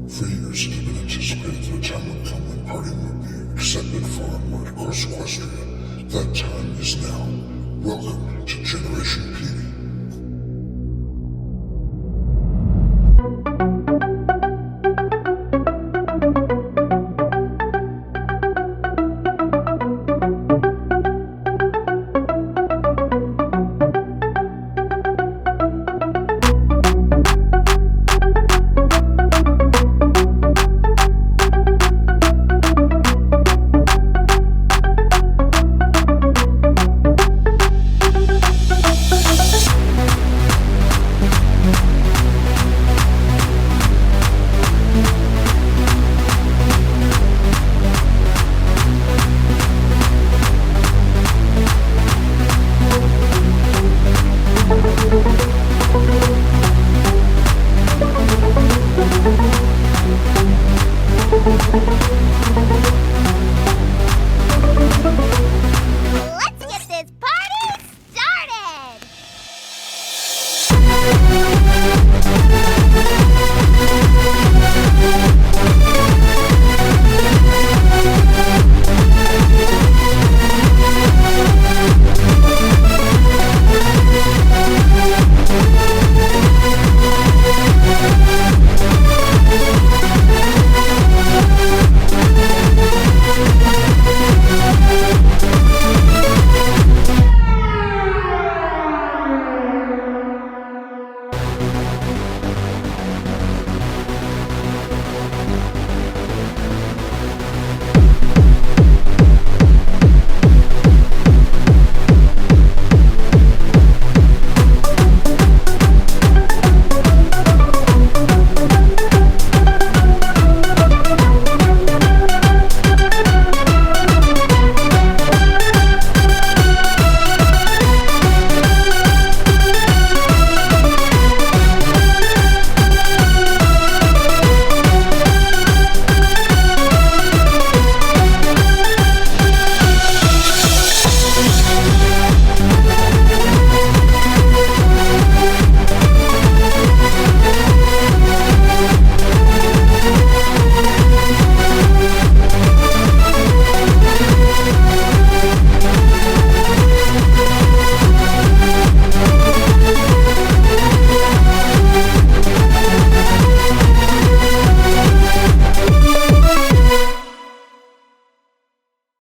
For years it had been anticipated that a time would come when partying would be accepted far and wide across Equestria. That time is now. Welcome to Generation PD.